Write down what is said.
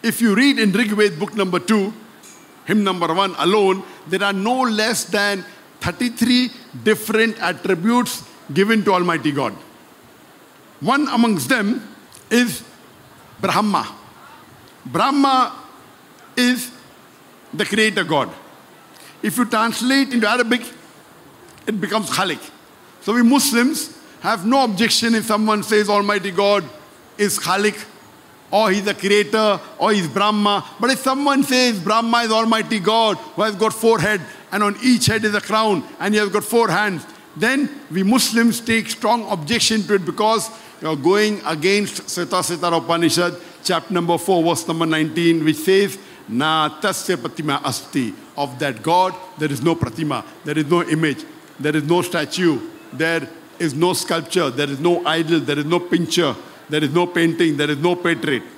if you read in Rig Veda book number 2, hymn number 1 alone, there are no less than 33 different attributes given to Almighty God. One amongst them is Brahma. Brahma is the creator God. If you translate into Arabic, it becomes Khalik. So we Muslims have no objection if someone says Almighty God is Khalik, or he's the creator, or he's Brahma. But if someone says Brahma is Almighty God who has got 4 heads, and on each head is a crown, and he has got 4 hands, then we Muslims take strong objection to it, because you're going against Svetasvatara Upanishad, chapter number 4, verse number 19, which says, Na tasya pratima asti. Of that God, there is no pratima, there is no image, there is no statue, there is no sculpture, there is no idol, there is no pincher, there is no painting, there is no portrait.